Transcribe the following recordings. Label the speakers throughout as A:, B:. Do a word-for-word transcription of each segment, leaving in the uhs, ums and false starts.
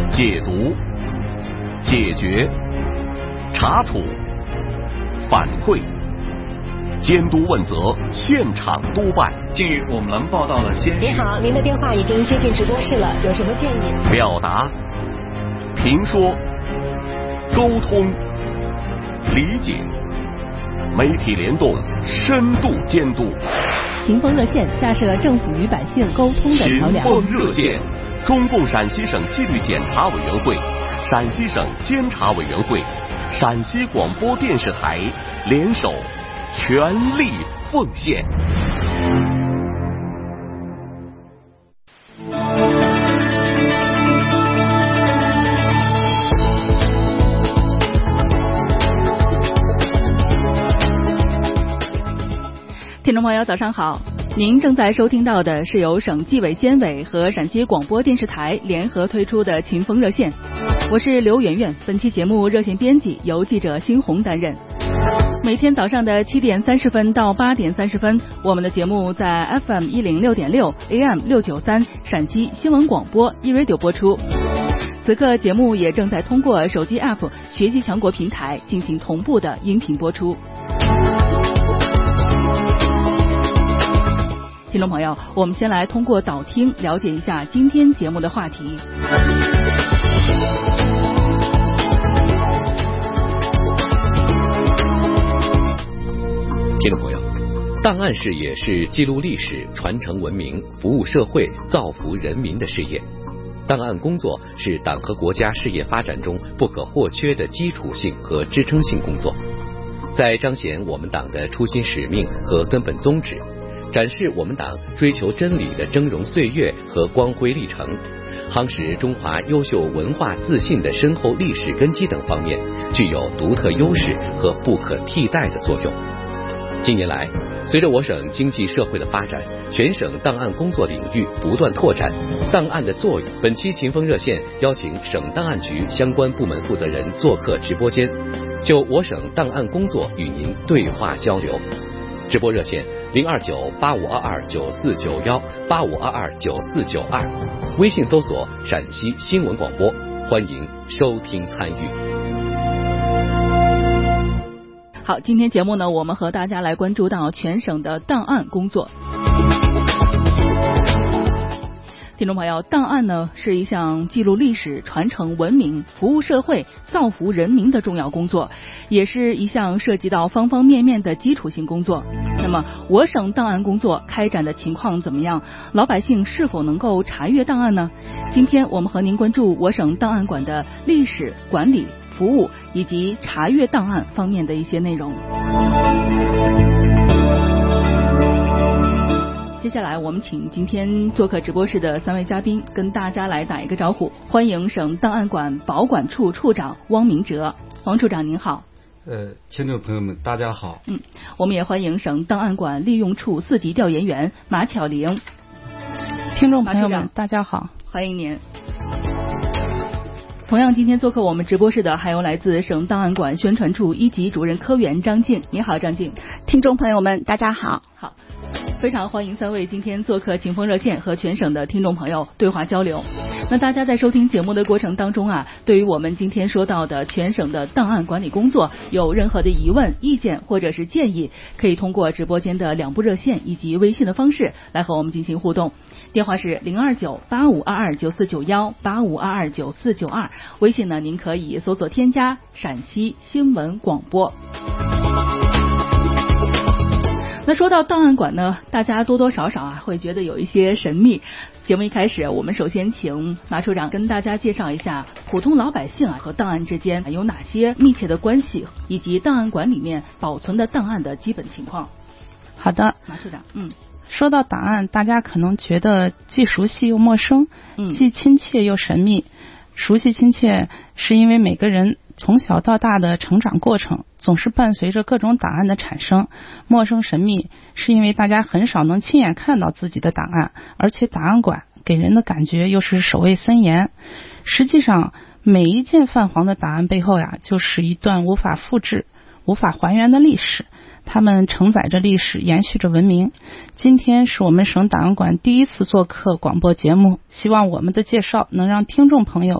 A: 解读、解决、查处、反馈、监督问责，现场督办。
B: 近日我们报道了先。
C: 您好，您的电话已经接进直播室了，有什么建议？
A: 表达、评说、沟通、理解，媒体联动，深度监督。
D: 秦风热线架设政府与百姓沟通的桥梁。
A: 秦风热线，中共陕西省纪律检查委员会、陕西省监察委员会、陕西广播电视台联手全力奉献。
D: 听众朋友早上好，您正在收听到的是由省纪委监委和陕西广播电视台联合推出的秦风热线，我是刘媛媛，本期节目热线编辑由记者辛红担任。每天早上的七点三十分到八点三十分，我们的节目在 F M 一零六点六 A M 六九三陕西新闻广播 eRadio 播出。此刻节目也正在通过手机 App 学习强国平台进行同步的音频播出。听众朋友，我们先来通过导听了解一下今天节目的话题。
E: 听众朋友，档案事业是记录历史、传承文明、服务社会、造福人民的事业。档案工作是党和国家事业发展中不可或缺的基础性和支撑性工作，在彰显我们党的初心使命和根本宗旨，展示我们党追求真理的峥嵘岁月和光辉历程，夯实中华优秀文化自信的深厚历史根基等方面，具有独特优势和不可替代的作用。近年来，随着我省经济社会的发展，全省档案工作领域不断拓展，档案的作用。本期秦风热线邀请省档案局相关部门负责人做客直播间，就我省档案工作与您对话交流。直播热线零二九八五二二九四九幺八五二二九四九二，微信搜索陕西新闻广播，欢迎收听参与。
D: 好，今天节目呢，我们和大家来关注到全省的档案工作。听众朋友，档案呢是一项记录历史、传承文明、服务社会、造福人民的重要工作，也是一项涉及到方方面面的基础性工作。那么，我省档案工作开展的情况怎么样？老百姓是否能够查阅档案呢？今天我们和您关注我省档案馆的历史管理、服务以及查阅档案方面的一些内容。接下来我们请今天做客直播室的三位嘉宾跟大家来打一个招呼。欢迎省档案馆保管处处长汪明哲。汪处长您好。
F: 呃，听众朋友们大家好。
D: 嗯，我们也欢迎省档案馆利用处四级调研员马巧玲。
G: 听众朋友们大家好，
D: 欢迎您。同样今天做客我们直播室的还有来自省档案馆宣传处一级主任科员张静。你好，张静。
G: 听众朋友们大家好。
D: 好，非常欢迎三位今天做客秦风热线和全省的听众朋友对话交流。那大家在收听节目的过程当中啊，对于我们今天说到的全省的档案管理工作有任何的疑问、意见或者是建议，可以通过直播间的两部热线以及微信的方式来和我们进行互动。电话是零二九八五二二九四九幺八五二二九四九二，微信呢您可以搜索添加陕西新闻广播。那说到档案馆呢，大家多多少少啊会觉得有一些神秘。节目一开始，我们首先请马处长跟大家介绍一下普通老百姓啊和档案之间有哪些密切的关系，以及档案馆里面保存的档案的基本情况。
G: 好的，
D: 马处长，嗯。
G: 说到档案，大家可能觉得既熟悉又陌生，
D: 嗯，
G: 既亲切又神秘。熟悉亲切是因为每个人从小到大的成长过程总是伴随着各种档案的产生。陌生神秘是因为大家很少能亲眼看到自己的档案，而且档案馆给人的感觉又是守卫森严。实际上每一件泛黄的档案背后呀，就是一段无法复制、无法还原的历史，它们承载着历史，延续着文明。今天是我们省档案馆第一次做客广播节目，希望我们的介绍能让听众朋友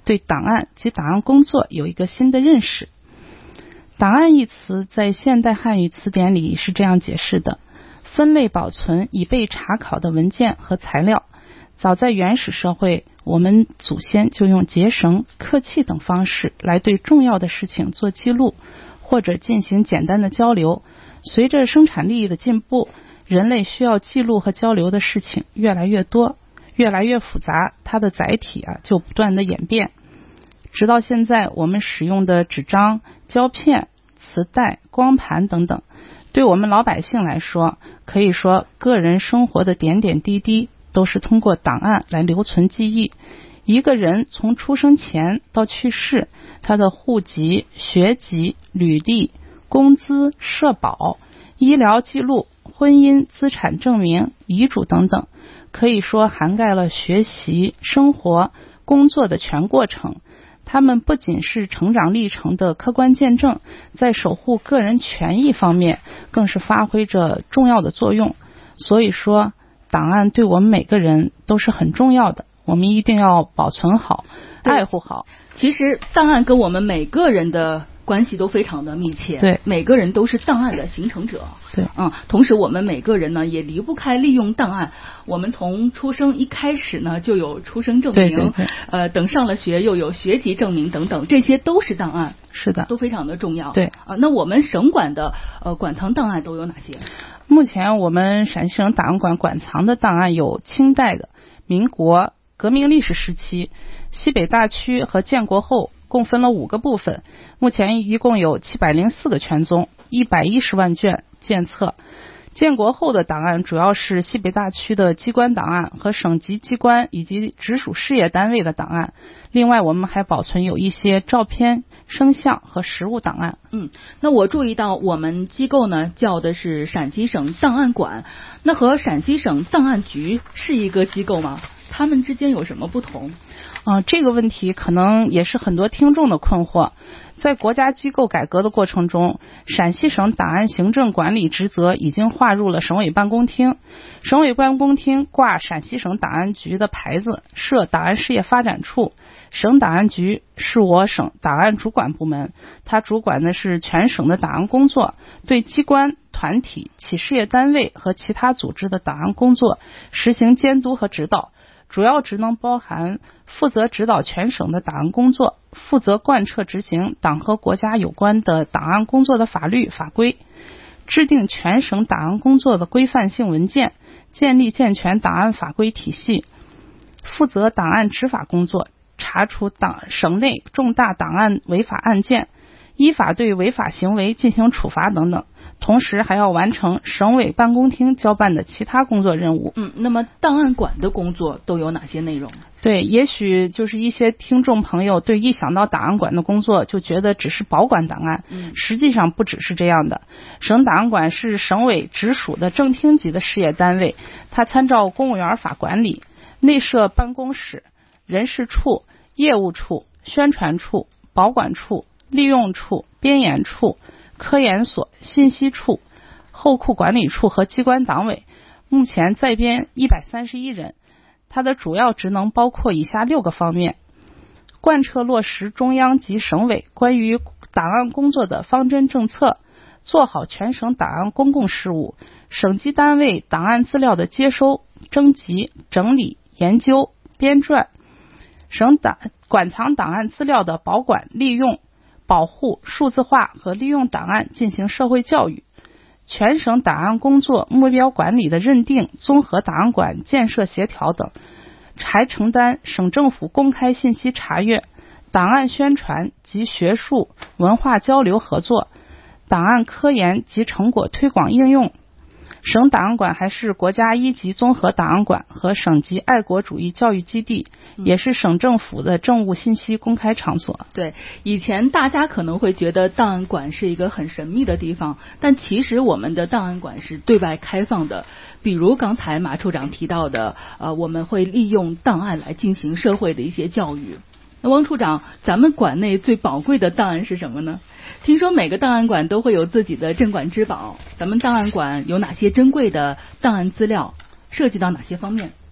G: 对档案及档案工作有一个新的认识。档案一词在现代汉语词典里是这样解释的：分类保存已被查考的文件和材料。早在原始社会，我们祖先就用结绳、刻器等方式来对重要的事情做记录，或者进行简单的交流。随着生产力的进步，人类需要记录和交流的事情越来越多，越来越复杂，它的载体啊就不断的演变。直到现在，我们使用的纸张、胶片、磁带、光盘等等，对我们老百姓来说，可以说个人生活的点点滴滴都是通过档案来留存记忆。一个人从出生前到去世，他的户籍、学籍、履历、工资、社保、医疗记录、婚姻、资产证明、遗嘱等等，可以说涵盖了学习、生活、工作的全过程。他们不仅是成长历程的客观见证，在守护个人权益方面更是发挥着重要的作用。所以说，档案对我们每个人都是很重要的，我们一定要保存好、爱护好。
D: 其实档案跟我们每个人的关系都非常的密切，
G: 对，
D: 每个人都是档案的形成者，
G: 对，
D: 嗯，同时我们每个人呢也离不开利用档案。我们从出生一开始呢就有出生证明，
G: 对对对，
D: 呃，等上了学又有学籍证明等等，这些都是档案，
G: 是的，
D: 都非常的重要。
G: 对
D: 啊、呃，那我们省管的呃馆藏档案都有哪些？
G: 目前我们陕西省档案馆馆藏的档案有清代的、民国、革命历史时期、西北大区和建国后，共分了五个部分。目前一共有七百零四个全宗，一百一十万卷建册。建国后的档案主要是西北大区的机关档案和省级机关以及直属事业单位的档案。另外，我们还保存有一些照片、声像和实物档案。
D: 嗯，那我注意到我们机构呢叫的是陕西省档案馆，那和陕西省档案局是一个机构吗？他们之间有什么不同？
G: 啊、呃，这个问题可能也是很多听众的困惑。在国家机构改革的过程中，陕西省档案行政管理职责已经划入了省委办公厅。省委办公厅挂陕西省档案局的牌子，设档案事业发展处。省档案局是我省档案主管部门，它主管的是全省的档案工作，对机关、团体、企事业单位和其他组织的档案工作实行监督和指导。主要职能包含负责指导全省的档案工作，负责贯彻执行党和国家有关的档案工作的法律法规，制定全省档案工作的规范性文件，建立健全档案法规体系，负责档案执法工作，查处党省内重大档案违法案件，依法对违法行为进行处罚等等。同时还要完成省委办公厅交办的其他工作任务。
D: 嗯，那么档案馆的工作都有哪些内容？
G: 对，也许就是一些听众朋友对一想到档案馆的工作就觉得只是保管档案，
D: 嗯，
G: 实际上不只是这样的。省档案馆是省委直属的正厅级的事业单位，它参照公务员法管理，内设办公室、人事处、业务处、宣传处、保管处、利用处、编研处、科研所、信息处、后库管理处和机关党委，目前在编一百三十一人。它的主要职能包括以下六个方面：贯彻落实中央及省委关于档案工作的方针政策，做好全省档案公共事务，省级单位档案资料的接收、征集、整理、研究、编撰，省档馆藏档案资料的保管、利用、保护、数字化和利用档案进行社会教育，全省档案工作目标管理的认定、综合档案馆建设协调等，还承担省政府公开信息查阅、档案宣传及学术文化交流合作、档案科研及成果推广应用。省档案馆还是国家一级综合档案馆和省级爱国主义教育基地，也是省政府的政务信息公开场所。
D: 对，以前大家可能会觉得档案馆是一个很神秘的地方，但其实我们的档案馆是对外开放的。比如刚才马处长提到的，呃，我们会利用档案来进行社会的一些教育。那汪处长，咱们馆内最宝贵的档案是什么呢？听说每个档案馆都会有自己的镇馆之宝，咱们档案馆有哪些珍贵的档案资料，涉及到哪些方面？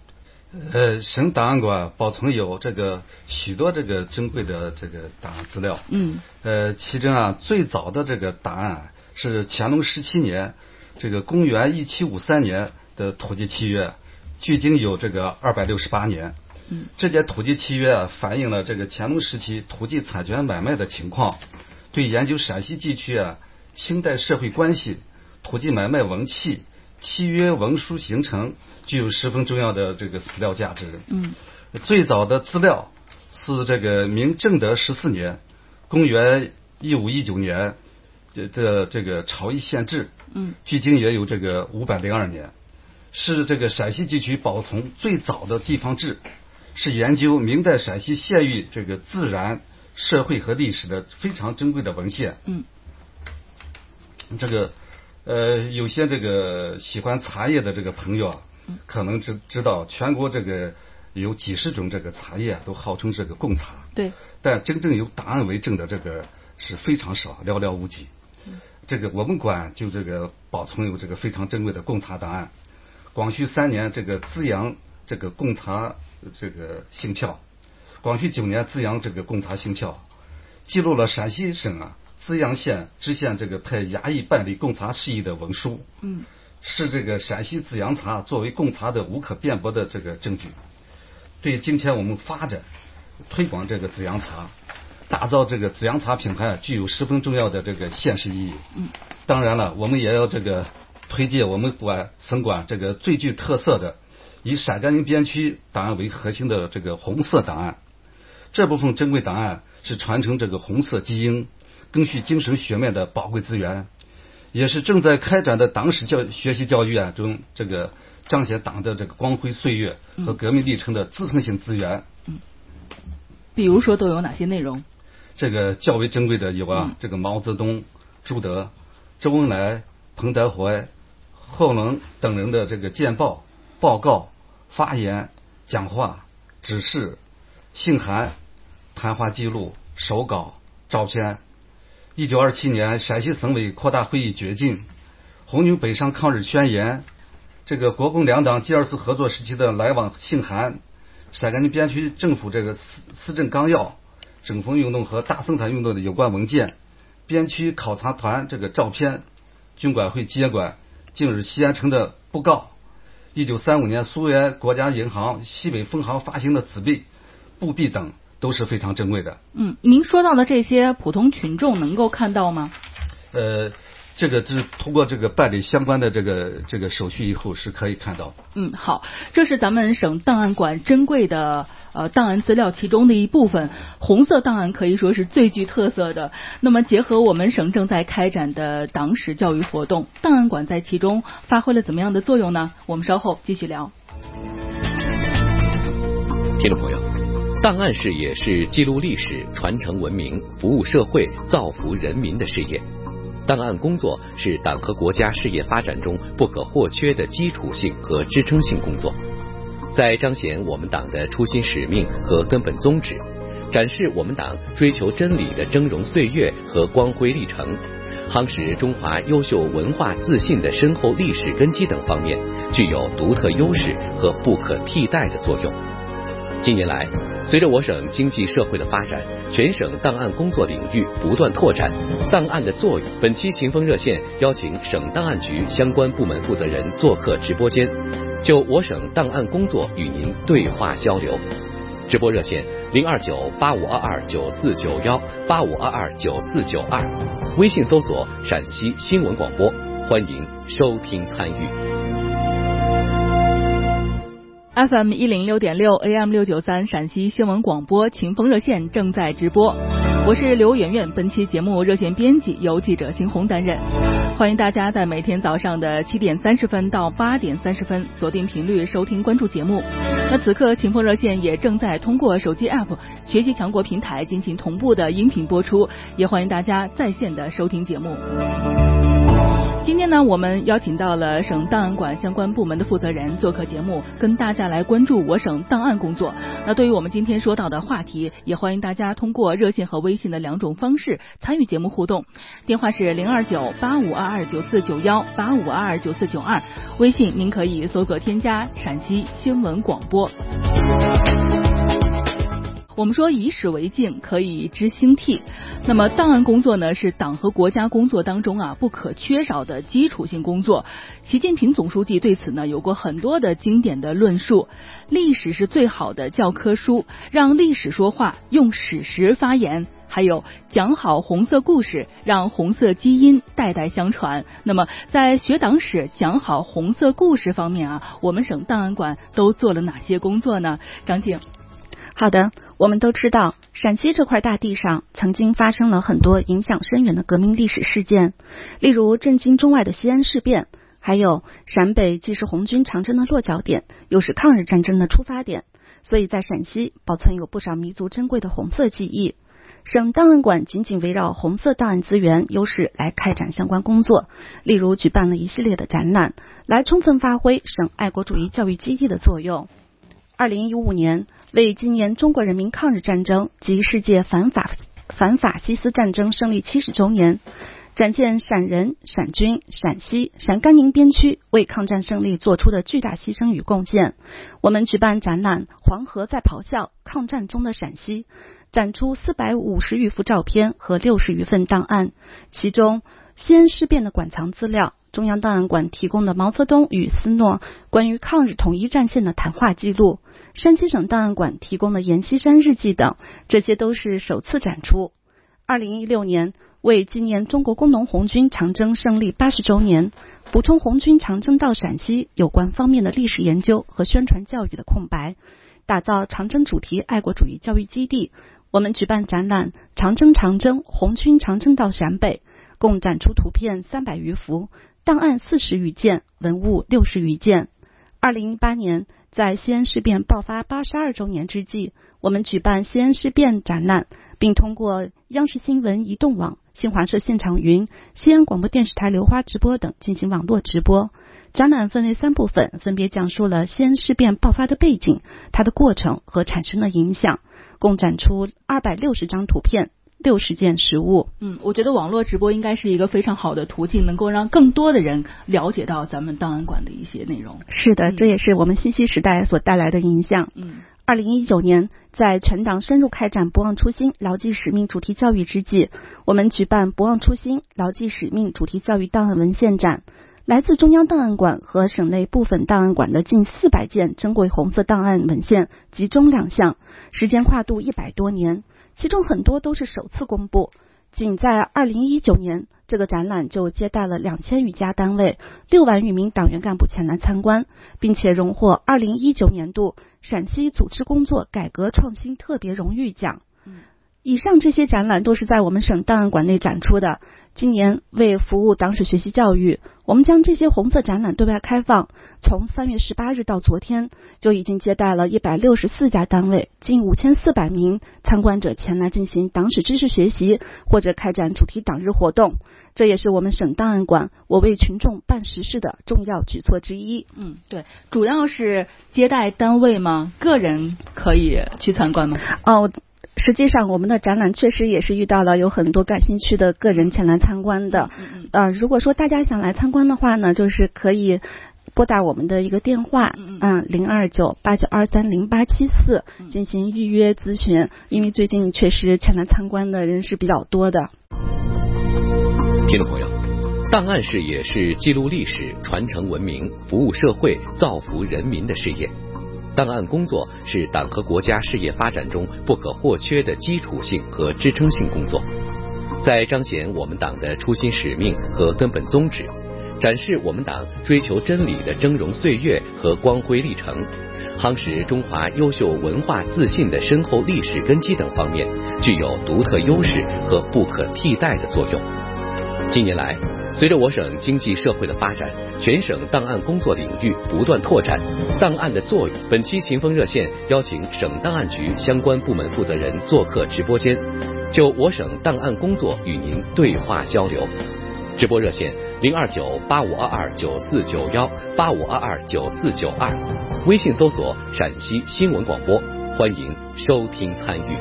F: 呃，省档案馆保存有这个许多这个珍贵的这个档案资料。
D: 嗯。
F: 呃，其中啊，最早的这个档案是乾隆十七年，这个公元一七五三年的土地契约，距今有这个二百六十八年。
D: 嗯。
F: 这件土地契约啊，反映了这个乾隆时期土地产权买卖的情况，对研究陕西地区啊清代社会关系、土地买卖文契、契约文书形成具有十分重要的这个史料价值。
D: 嗯，
F: 最早的资料是这个明正德十四年，公元一五一九年的这个朝议县志，
D: 嗯，
F: 距今也有这个五百零二年，是这个陕西地区保存最早的地方志，是研究明代陕西县域这个自然、社会和历史的非常珍贵的文献。
D: 嗯，
F: 这个呃，有些这个喜欢茶叶的这个朋友啊，可能知知道全国这个有几十种这个茶叶都号称这个贡茶，
D: 对，
F: 但真正有档案为证的这个是非常少，寥寥无几。这个我们馆就这个保存有这个非常珍贵的贡茶档案。光绪三年这个资阳这个贡茶这个信票，光绪九年资阳这个贡茶信票，记录了陕西省啊资阳县知县这个派衙役办理贡茶事宜的文书。
D: 嗯，
F: 是这个陕西资阳茶作为贡茶的无可辩驳的这个证据，对今天我们发展推广这个资阳茶，打造这个资阳茶品牌具有十分重要的这个现实意义。
D: 嗯，
F: 当然了，我们也要这个推介我们馆省馆这个最具特色的以陕甘宁边区档案为核心的这个红色档案。这部分珍贵档案是传承这个红色基因、赓续精神血脉的宝贵资源，也是正在开展的党史教学习教育啊中这个彰显党的这个光辉岁月和革命历程的支撑性资源。
D: 嗯，比如说都有哪些内容？
F: 这个较为珍贵的有啊，嗯、这个毛泽东、朱德、周恩来、彭德怀、后能等人的这个简报、报告、发言、讲话、指示、信函、谈话记录、手稿、照片。一九二七年陕西省委扩大会议决定，红军北上抗日宣言，这个国共两党第二次合作时期的来往信函，陕甘宁边区政府这个施施政纲要，整风运动和大生产运动的有关文件，边区考察团这个照片，军管会接管近日西安城的布告，一九三五年苏联国家银行西北分行发行的纸币、布币等都是非常珍贵的。
D: 嗯，您说到的这些，普通群众能够看到吗？
F: 呃，这个是通过这个办理相关的这个这个手续以后是可以看到。
D: 嗯，好，这是咱们省档案馆珍贵的呃档案资料其中的一部分，红色档案可以说是最具特色的。那么结合我们省正在开展的党史教育活动，档案馆在其中发挥了怎么样的作用呢？我们稍后继续聊。
E: 听众朋友，档案事业是记录历史、传承文明、服务社会、造福人民的事业。档案工作是党和国家事业发展中不可或缺的基础性和支撑性工作，在彰显我们党的初心使命和根本宗旨，展示我们党追求真理的峥嵘岁月和光辉历程，夯实中华优秀文化自信的深厚历史根基等方面，具有独特优势和不可替代的作用。近年来，随着我省经济社会的发展，全省档案工作领域不断拓展，档案的作用。本期秦风热线邀请省档案局相关部门负责人做客直播间，就我省档案工作与您对话交流。直播热线零二九八五二二九四九幺八五二二九四九二，微信搜索陕西新闻广播，欢迎收听参与。
D: F M 一零六点六 A M 六九三陕西新闻广播秦风热线正在直播，我是刘媛媛，本期节目热线编辑由记者辛红担任。欢迎大家在每天早上的七点三十分到八点三十分锁定频率收听关注节目。那此刻秦风热线也正在通过手机 App 学习强国平台进行同步的音频播出，也欢迎大家在线的收听节目。 今天呢，我们邀请到了省档案馆相关部门的负责人做客节目，跟大家来关注我省档案工作。那对于我们今天说到的话题，也欢迎大家通过热线和微信的两种方式参与节目互动。电话是零二九八五二二九四九幺八五二二九四九二，微信您可以搜索添加陕西新闻广播。我们说以史为镜，可以知兴替。那么档案工作呢，是党和国家工作当中啊不可缺少的基础性工作。习近平总书记对此呢有过很多的经典的论述。历史是最好的教科书，让历史说话，用史实发言。还有讲好红色故事，让红色基因代代相传。那么在学党史、讲好红色故事方面啊，我们省档案馆都做了哪些工作呢？张静。
H: 好的，我们都知道陕西这块大地上曾经发生了很多影响深远的革命历史事件，例如震惊中外的西安事变，还有陕北既是红军长征的落脚点，又是抗日战争的出发点，所以在陕西保存有不少弥足珍贵的红色记忆。省档案馆紧紧围绕红色档案资源优势来开展相关工作，例如举办了一系列的展览，来充分发挥省爱国主义教育基地的作用。二零一五年，为纪念中国人民抗日战争及世界反法反法西斯战争胜利七十周年，展现陕人、陕军、陕西、陕甘宁边区为抗战胜利做出的巨大牺牲与贡献。我们举办展览《黄河在咆哮：抗战中的陕西》，展出四百五十余幅照片和六十余份档案，其中西安事变的馆藏资料，中央档案馆提供的毛泽东与斯诺关于抗日统一战线的谈话记录，山西省档案馆提供的阎锡山日记等，这些都是首次展出。二零一六年，为纪念中国工农红军长征胜利八十周年，补充红军长征到陕西有关方面的历史研究和宣传教育的空白，打造长征主题爱国主义教育基地。我们举办展览《长征长征红军长征到陕北》，共展出图片三百余幅，档案四十余件，文物六十余件。二零一八年，在西安事变爆发八十二周年之际，我们举办西安事变展览，并通过央视新闻移动网、新华社现场云、西安广播电视台流花直播等进行网络直播。展览分为三部分，分别讲述了西安事变爆发的背景、它的过程和产生的影响，共展出二百六十张图片，六十件实物。
D: 嗯，我觉得网络直播应该是一个非常好的途径，能够让更多的人了解到咱们档案馆的一些内容。
H: 是的，
D: 嗯、
H: 这也是我们信息时代所带来的影响。
D: 嗯，
H: 二零一九年，在全党深入开展不忘初心、牢记使命主题教育之际，我们举办不忘初心、牢记使命主题教育档案文献展。来自中央档案馆和省内部分档案馆的近四百件珍贵红色档案文献集中亮相，时间跨度一百多年，其中很多都是首次公布。仅在二零一九年，这个展览就接待了两千余家单位，六万余名党员干部前来参观，并且荣获二零一九年度陕西组织工作改革创新特别荣誉奖。以上这些展览都是在我们省档案馆内展出的。今年为服务党史学习教育，我们将这些红色展览对外开放，从三月十八日到昨天，就已经接待了一百六十四家单位，近五千四百名参观者前来进行党史知识学习或者开展主题党日活动。这也是我们省档案馆我为群众办实事的重要举措之一。
D: 嗯，对，主要是接待单位吗？个人可以去参观吗？
H: 哦。实际上，我们的展览确实也是遇到了有很多感兴趣的个人前来参观的。呃，如果说大家想来参观的话呢，就是可以拨打我们的一个电话，嗯，零二九八九二三零八七四进行预约咨询。因为最近确实前来参观的人是比较多的。
E: 听众朋友，档案事业是记录历史、传承文明、服务社会、造福人民的事业。档案工作是党和国家事业发展中不可或缺的基础性和支撑性工作，在彰显我们党的初心使命和根本宗旨，展示我们党追求真理的峥嵘岁月和光辉历程，夯实中华优秀文化自信的深厚历史根基等方面，具有独特优势和不可替代的作用。近年来，随着我省经济社会的发展，全省档案工作领域不断拓展，档案的作用。本期秦风热线邀请省档案局相关部门负责人做客直播间，就我省档案工作与您对话交流。直播热线零二九八五二二九四九幺八五二二九四九二，微信搜索陕西新闻广播，欢迎收听参与。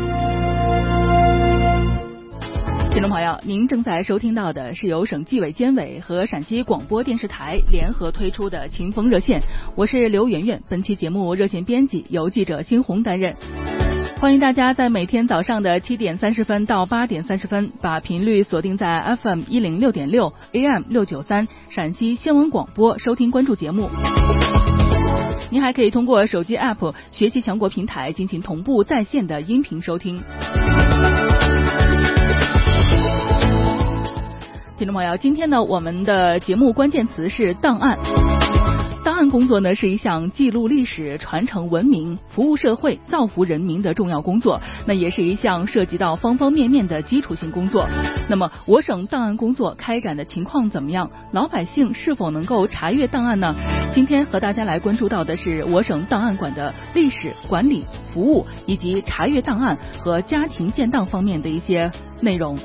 D: 听众朋友，您正在收听到的是由省纪委监委和陕西广播电视台联合推出的秦风热线，我是刘媛媛，本期节目热线编辑由记者辛红担任。欢迎大家在每天早上的七点三十分到八点三十分，把频率锁定在 F M 一零六点六 A M 六九三陕西新闻广播，收听关注节目。您还可以通过手机 App 学习强国平台进行同步在线的音频收听。听众朋友，今天呢，我们的节目关键词是档案。档案工作呢是一项记录历史、传承文明、服务社会、造福人民的重要工作，那也是一项涉及到方方面面的基础性工作。那么我省档案工作开展的情况怎么样？老百姓是否能够查阅档案呢？今天和大家来关注到的是我省档案馆的历史、管理、服务以及查阅档案和家庭建档方面的一些内容。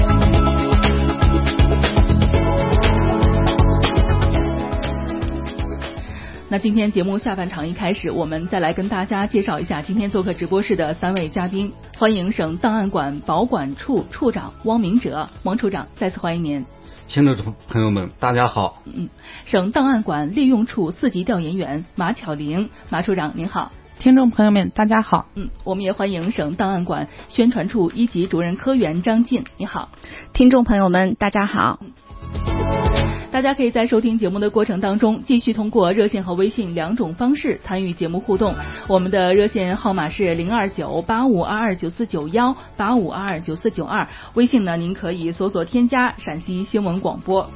D: 那今天节目下半场一开始，我们再来跟大家介绍一下今天做客直播室的三位嘉宾。欢迎省档案馆保管处处长汪明哲，汪处长再次欢迎您。
F: 听众朋友们大家好。
D: 嗯，省档案馆利用处四级调研员马巧玲，马处长您好。
G: 听众朋友们大家好。
D: 嗯，我们也欢迎省档案馆宣传处一级主任科员张静，你好。
H: 听众朋友们大家好。
D: 嗯，大家可以在收听节目的过程当中继续通过热线和微信两种方式参与节目互动。我们的热线号码是零二九八五二二九四九幺八五二二九四九二，微信呢您可以搜索添加陕西新闻广播。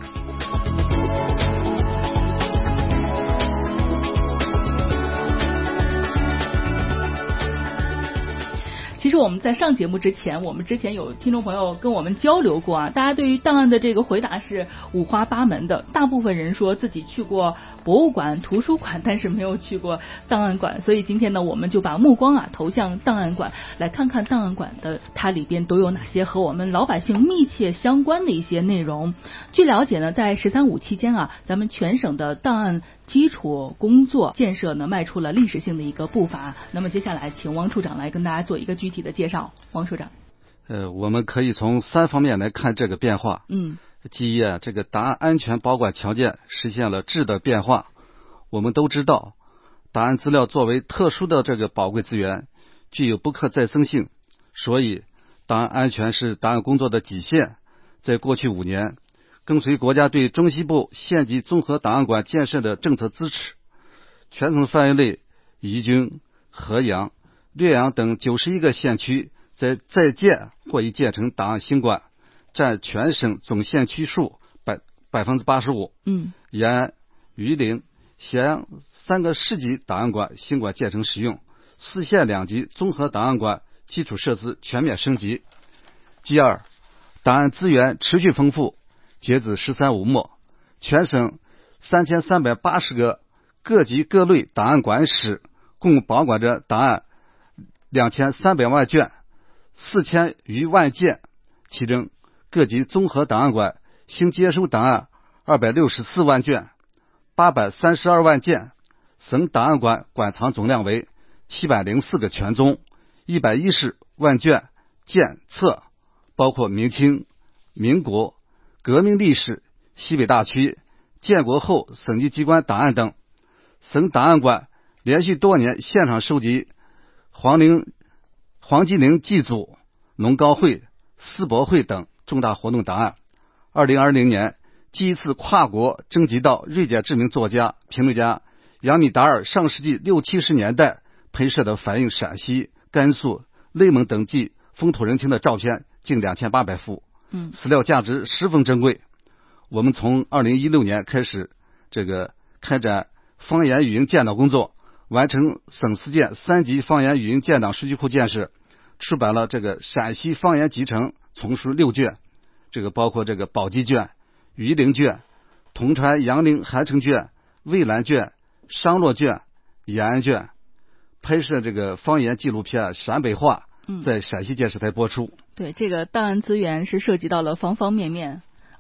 D: 其实我们在上节目之前，我们之前有听众朋友跟我们交流过啊，大家对于档案的这个回答是五花八门的。大部分人说自己去过博物馆、图书馆，但是没有去过档案馆。所以今天呢，我们就把目光啊投向档案馆，来看看档案馆的它里边都有哪些和我们老百姓密切相关的一些内容。据了解呢，在“十三五”期间啊，咱们全省的档案基础工作建设呢迈出了历史性的一个步伐。那么接下来请汪处长来跟大家做一个具体的介绍。汪处长，
F: 呃，我们可以从三方面来看这个变化。
D: 嗯，
F: 第一啊，这个档案安全保管条件实现了质的变化。我们都知道，档案资料作为特殊的这个宝贵资源，具有不可再生性，所以档案安全是档案工作的底线。在过去五年，跟随国家对中西部县级综合档案馆建设的政策支持，全省范围内宜君、合阳、略阳等九十一个县区在在建或已建成档案新馆，占全省总县区数百百分之八十五。
D: 嗯，
F: 延安、榆林、咸阳三个市级档案馆新馆建成使用，四县两级综合档案馆基础设施全面升级。第二，档案资源持续丰富。截至“十三五”末，全省三千三百八十个各级各类档案馆室共保管着档案两千三百万卷，四千余万件，其中各级综合档案馆新接收档案二百六十四万卷，八百三十二万件，省档案馆馆藏总量为七百零四个全宗，一百一十万卷件册，包括明清、民国、革命历史、西北大区、建国后省级机关档案等。省档案馆连续多年现场收集黄陵、黄鸡陵祭祖、龙高会、世博会等重大活动档案。二零二零年，第一次跨国征集到瑞典知名作家、评论家杨米达尔上世纪六七十年代拍摄的反映陕西、甘肃、内蒙等地风土人情的照片近两千八百幅。
D: 嗯，
F: 史料价值十分珍贵。我们从二零一六年开始，这个开展方言语音建档工作，完成省四建三级方言语音建档数据库建设，出版了这个陕西方言集成丛书六卷，这个包括这个宝鸡卷、榆林卷、铜川杨凌韩城卷、渭南卷、商洛卷、延安卷，拍摄这个方言纪录片《陕北话》在陕西电视台播出。
D: 对，这个档案资源是涉及到了方方面面，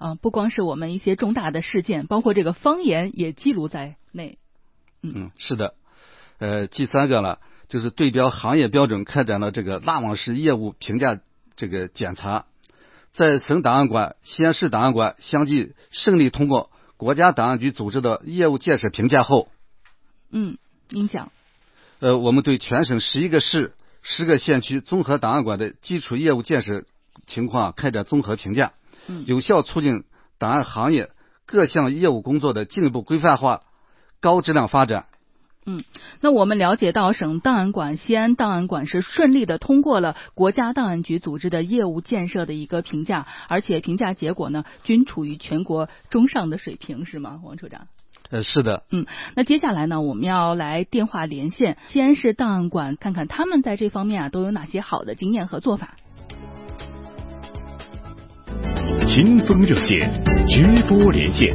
D: 啊、呃，不光是我们一些重大的事件，包括这个方言也记录在内。
F: 嗯，嗯是的。呃，第三个呢，就是对标行业标准开展了这个拉网式业务评价这个检查，在省档案馆、西安市档案馆相继胜利通过国家档案局组织的业务建设评价后，
D: 嗯，您讲。
F: 呃，我们对全省十一个市、十个县区综合档案馆的基础业务建设情况开展综合评价，
D: 嗯，
F: 有效促进档案行业各项业务工作的进一步规范化、高质量发展。
D: 嗯，那我们了解到，省档案馆、西安档案馆是顺利的通过了国家档案局组织的业务建设的一个评价，而且评价结果呢均处于全国中上的水平，是吗，王处长？
F: 呃，是的。
D: 嗯，那接下来呢，我们要来电话连线西安市档案馆，看看他们在这方面啊都有哪些好的经验和做法。
A: 秦风热线直播连线。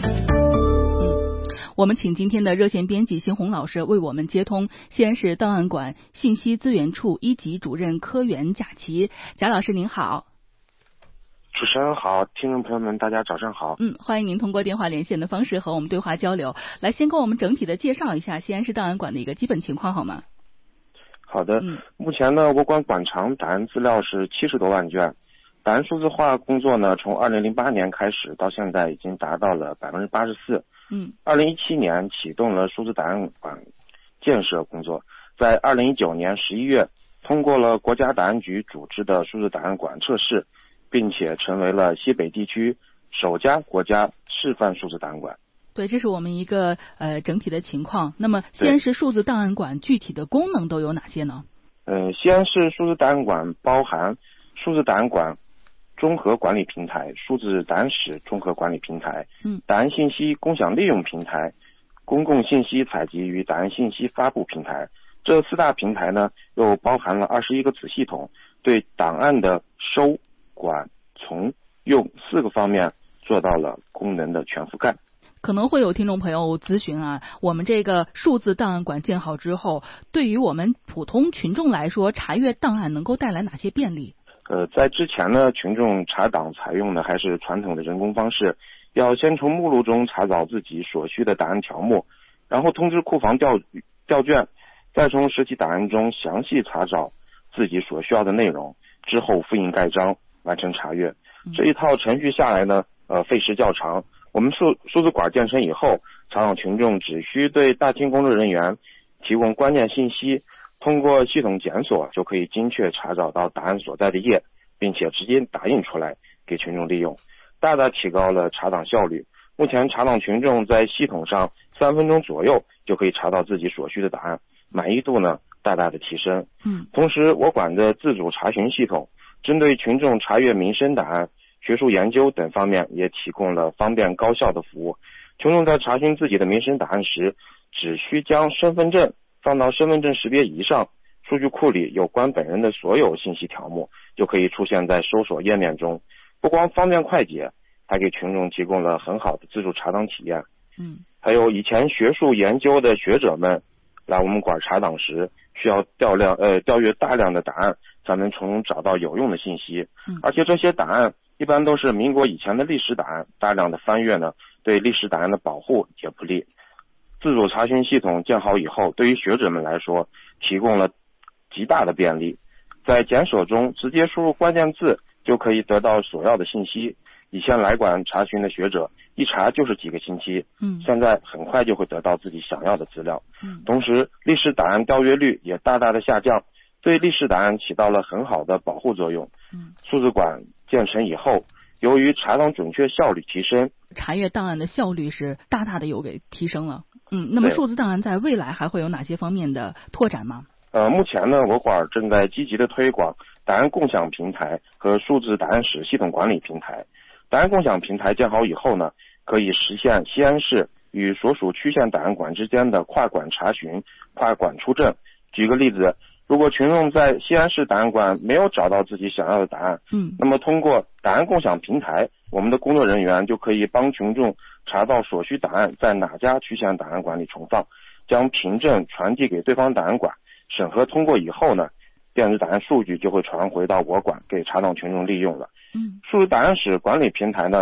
D: 我们请今天的热线编辑邢红老师为我们接通西安市档案馆信息资源处一级主任科员贾琦。贾老师您好。
I: 主持人好，听众朋友们大家早上好。
D: 嗯，欢迎您通过电话连线的方式和我们对话交流。来，先跟我们整体的介绍一下西安市档案馆的一个基本情况好吗？
I: 好的。
D: 嗯，
I: 目前呢，我馆馆藏档案资料是七十多万卷，档案数字化工作呢，从二零零八年开始到现在已经达到了百分之八十四。
D: 嗯，
I: 二零一七年启动了数字档案馆建设工作，在二零一九年十一月通过了国家档案局组织的数字档案馆测试，并且成为了西北地区首家国家示范数字档案馆。
D: 对，这是我们一个呃整体的情况。那么西安市数字档案馆具体的功能都有哪些呢？
I: 呃，西安市数字档案馆包含数字档案馆综合管理平台、数字档案室综合管理平台、
D: 嗯，
I: 档案信息共享利用平台、公共信息采集与档案信息发布平台。这四大平台呢，又包含了二十一个子系统，对档案的收、管、从、用四个方面做到了功能的全覆盖。
D: 可能会有听众朋友咨询啊，我们这个数字档案馆建好之后，对于我们普通群众来说，查阅档案能够带来哪些便利？
I: 呃，在之前呢，群众查档采用的还是传统的人工方式，要先从目录中查找自己所需的档案条目，然后通知库房调调卷，再从实体档案中详细查找自己所需要的内容，之后复印盖章完成查阅。这一套程序下来呢，呃，费时较长。我们数数字馆建成以后，查档群众只需对大厅工作人员提供关键信息，通过系统检索就可以精确查找到档案所在的页，并且直接打印出来给群众利用，大大提高了查档效率。目前查档群众在系统上三分钟左右就可以查到自己所需的档案，满意度呢大大的提升。
D: 嗯，
I: 同时我馆的自主查询系统针对群众查阅民生档案、学术研究等方面也提供了方便高效的服务。群众在查询自己的民生档案时，只需将身份证放到身份证识别仪上，数据库里有关本人的所有信息条目就可以出现在搜索页面中，不光方便快捷，还给群众提供了很好的自助查档体验。
D: 嗯，
I: 还有以前学术研究的学者们来我们馆查档时，需要调量呃调阅大量的档案，才能从中找到有用的信息。
D: 嗯，
I: 而且这些档案一般都是民国以前的历史档案，大量的翻阅呢，对历史档案的保护也不利。自主查询系统建好以后，对于学者们来说提供了极大的便利，在检索中直接输入关键字就可以得到所要的信息。以前来馆查询的学者一查就是几个星期，
D: 嗯，
I: 现在很快就会得到自己想要的资料。
D: 嗯，
I: 同时历史档案调阅率也大大的下降，对历史档案起到了很好的保护作用。
D: 嗯，
I: 数字馆建成以后，由于查档准确效率提升，
D: 查阅档案的效率是大大的有给提升了。嗯，那么数字档案在未来还会有哪些方面的拓展吗？
I: 呃，目前呢，我馆正在积极的推广档案共享平台和数字档案室系统管理平台。档案共享平台建好以后呢，可以实现西安市与所属区县档案馆之间的跨馆查询、跨馆出证。举个例子，如果群众在西安市档案馆没有找到自己想要的答案，
D: 嗯，
I: 那么通过档案共享平台，我们的工作人员就可以帮群众查到所需档案在哪家区县档案馆里存放，将凭证传递给对方档案馆，审核通过以后呢，电子档案数据就会传回到我馆给查档群众利用了。
D: 嗯，
I: 数字档案室管理平台呢，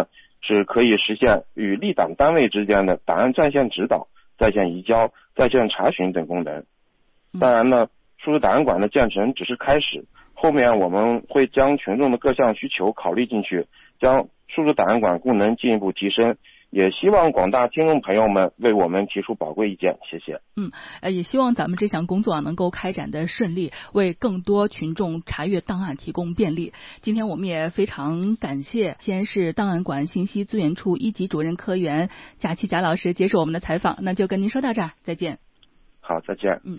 I: 是可以实现与立档单位之间的档案在线指导、在线移交、在线查询等功能。当然呢，数字档案馆的建成只是开始，后面我们会将群众的各项需求考虑进去，将数字档案馆功能进一步提升。也希望广大听众朋友们为我们提出宝贵意见，谢谢。
D: 嗯，呃，也希望咱们这项工作能够开展的顺利，为更多群众查阅档案提供便利。今天我们也非常感谢西安市档案馆信息资源处一级主任科员贾琦贾老师接受我们的采访，那就跟您说到这儿，再见。
I: 好，再见。
D: 嗯。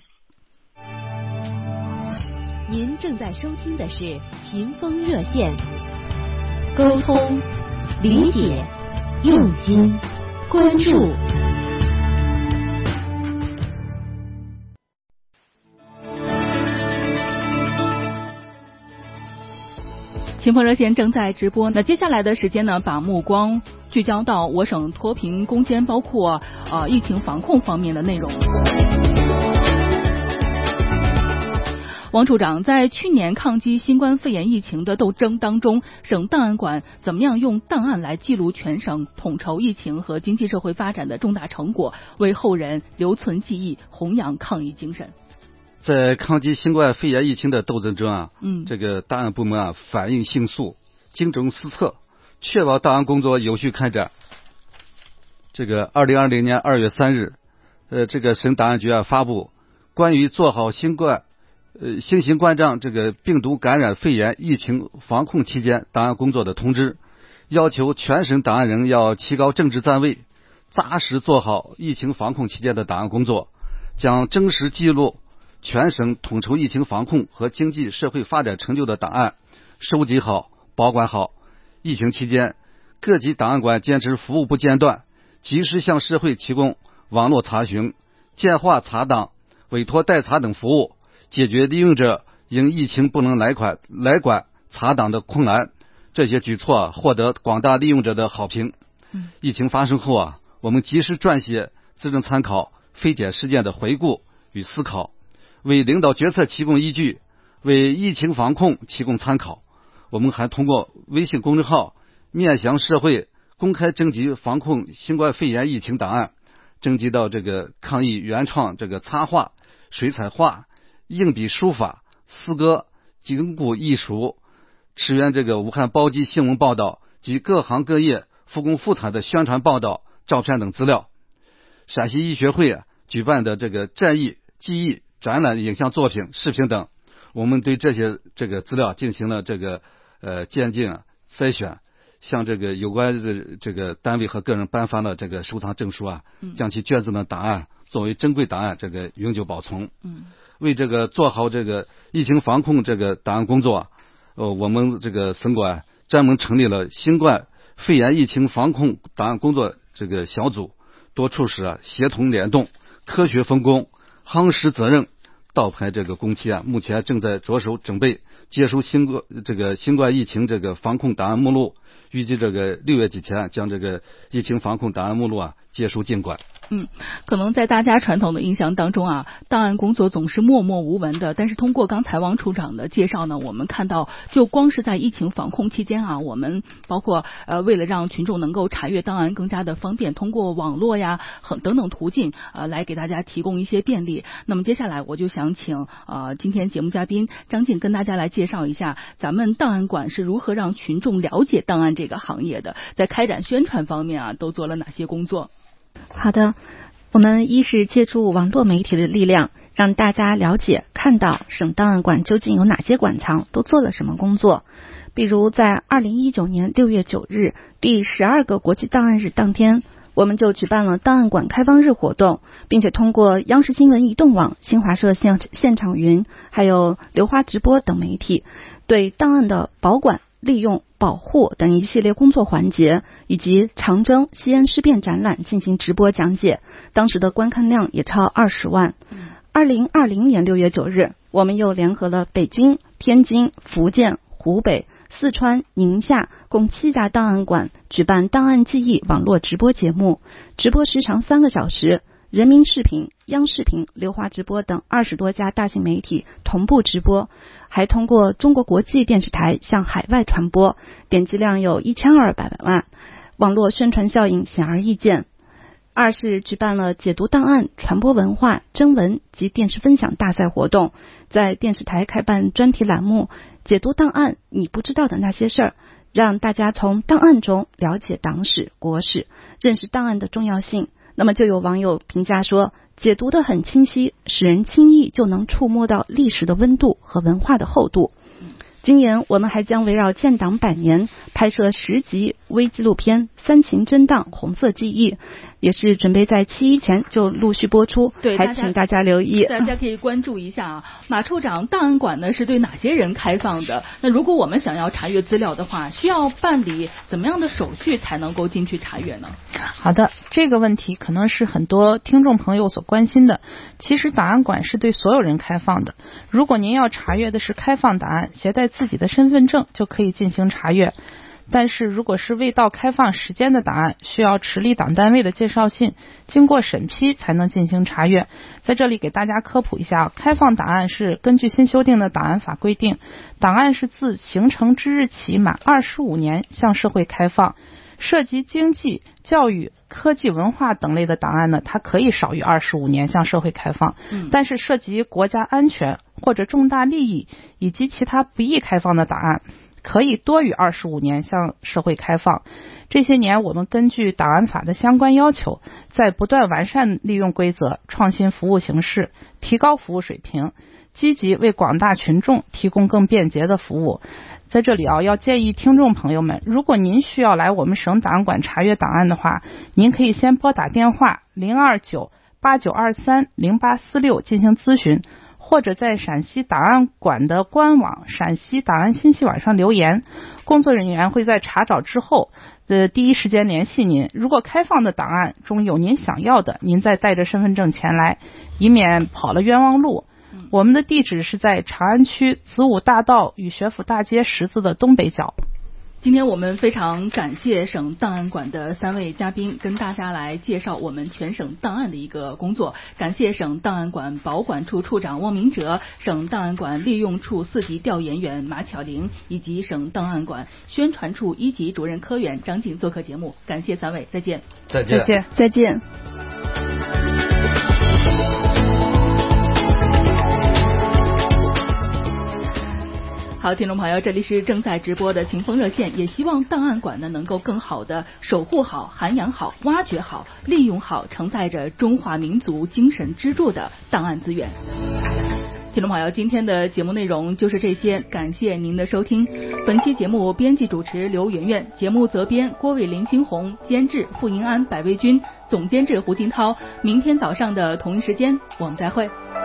J: 您正在收听的是秦风热线，沟通、理解、用心、关注。
D: 秦风热线正在直播，那接下来的时间呢，把目光聚焦到我省脱贫攻坚，包括呃疫情防控方面的内容。王处长，在去年抗击新冠肺炎疫情的斗争当中，省档案馆怎么样用档案来记录全省统筹疫情和经济社会发展的重大成果，为后人留存记忆，弘扬抗疫精神？
F: 在抗击新冠肺炎疫情的斗争中啊，
D: 嗯，
F: 这个档案部门啊反应迅速，精准施策，确保档案工作有序开展。这个二零二零年二月三日，呃，这个省档案局啊发布关于做好新冠呃新型冠状这个病毒感染肺炎疫情防控期间档案工作的通知，要求全省档案人要提高政治站位，扎实做好疫情防控期间的档案工作，将真实记录全省统筹疫情防控和经济社会发展成就的档案收集好、保管好。疫情期间，各级档案馆坚持服务不间断，及时向社会提供网络查询、电话查档、委托代查等服务，解决利用者因疫情不能来款来管查档的困难。这些举措啊，获得广大利用者的好评。
D: 嗯、
F: 疫情发生后啊，我们及时撰写资政参考、非典事件的回顾与思考，为领导决策提供依据，为疫情防控提供参考。我们还通过微信公众号面向社会公开征集防控新冠肺炎疫情档案，征集到这个抗疫原创这个插画、水彩画、硬笔书法、诗歌、筋骨艺术，驰援这个武汉包机新闻报道及各行各业复工复产的宣传报道、照片等资料。陕西医学会啊举办的这个战役记忆展览影像作品、视频等，我们对这些这个资料进行了这个呃鉴定、啊、筛选，向这个有关的这个单位和个人颁发了这个收藏证书啊，将其卷子的档案作为珍贵档案这个永久保存。
D: 嗯，
F: 为这个做好这个疫情防控这个档案工作，呃，我们这个省管专门成立了新冠肺炎疫情防控档案工作这个小组，多处室啊协同联动，科学分工，夯实责任，倒排这个工期啊，目前正在着手准备接收新冠这个新冠疫情这个防控档案目录，预计这个六月底前将这个疫情防控档案目录啊接收进管。
D: 嗯，可能在大家传统的印象当中啊，档案工作总是默默无闻的。但是通过刚才王处长的介绍呢，我们看到，就光是在疫情防控期间啊，我们包括呃，为了让群众能够查阅档案更加的方便，通过网络呀很等等途径呃，来给大家提供一些便利。那么接下来我就想请呃今天节目嘉宾张静跟大家来介绍一下，咱们档案馆是如何让群众了解档案这个行业的，在开展宣传方面啊，都做了哪些工作？
H: 好的，我们一是借助网络媒体的力量，让大家了解看到省档案馆究竟有哪些馆藏都做了什么工作。比如在二零一九年六月九日第十二个国际档案日当天，我们就举办了档案馆开放日活动，并且通过央视新闻移动网、新华社现现场云还有流花直播等媒体，对档案的保管、利用、保护等一系列工作环节，以及长征西安事变展览进行直播讲解，当时的观看量也超二十万。二零二零年六月九日，我们又联合了北京、天津、福建、湖北、四川、宁夏共七家档案馆举办档案记忆网络直播节目，直播时长三个小时。人民视频、央视频、流花直播等二十多家大型媒体同步直播，还通过中国国际电视台向海外传播，点击量有一千二百万。 网络宣传效应显而易见。二是举办了解读档案、传播文化、征文及电视分享大赛活动，在电视台开办专题栏目，解读档案你不知道的那些事儿，让大家从档案中了解党史、国史，认识档案的重要性。那么就有网友评价说，解读得很清晰，使人轻易就能触摸到历史的温度和文化的厚度。今年我们还将围绕建党百年拍摄十集微纪录片《三秦真档红色记忆》，也是准备在七一前就陆续播出，
D: 对，
H: 还请大家留意。
D: 大家可以关注一下啊。马处长，档案馆呢是对哪些人开放的？那如果我们想要查阅资料的话，需要办理怎么样的手续才能够进去查阅呢？
G: 好的，这个问题可能是很多听众朋友所关心的。其实档案馆是对所有人开放的，如果您要查阅的是开放档案，携带自己的身份证就可以进行查阅。但是如果是未到开放时间的档案，需要持立党单位的介绍信，经过审批才能进行查阅。在这里给大家科普一下，开放档案是根据新修订的档案法规定，档案是自形成之日起满二十五年向社会开放。涉及经济、教育、科技、文化等类的档案呢，它可以少于二十五年向社会开放。嗯，但是涉及国家安全或者重大利益以及其他不易开放的档案，可以多于二十五年向社会开放。这些年，我们根据档案法的相关要求，在不断完善利用规则，创新服务形式，提高服务水平，积极为广大群众提供更便捷的服务。在这里啊，要建议听众朋友们，如果您需要来我们省档案馆查阅档案的话，您可以先拨打电话零二九八九二三零八四六进行咨询，或者在陕西档案馆的官网陕西档案信息网上留言，工作人员会在查找之后的第一时间联系您。如果开放的档案中有您想要的，您再带着身份证前来，以免跑了冤枉路。我们的地址是在长安区子午大道与学府大街十字的东北角。
D: 今天我们非常感谢省档案馆的三位嘉宾，跟大家来介绍我们全省档案的一个工作。感谢省档案馆保管处处长汪明哲、省档案馆利用处四级调研员马巧玲以及省档案馆宣传处一级主任科员张静做客节目。感谢三位，再见。
F: 再见。
G: 再见。
H: 再见。
D: 好，听众朋友，这里是正在直播的秦风热线，也希望档案馆呢能够更好的守护好、涵养好、挖掘好、利用好承载着中华民族精神支柱的档案资源。听众朋友，今天的节目内容就是这些，感谢您的收听。本期节目编辑主持刘媛媛，节目责编郭伟、林新红，监制傅银安、百卫军，总监制胡金涛。明天早上的同一时间，我们再会。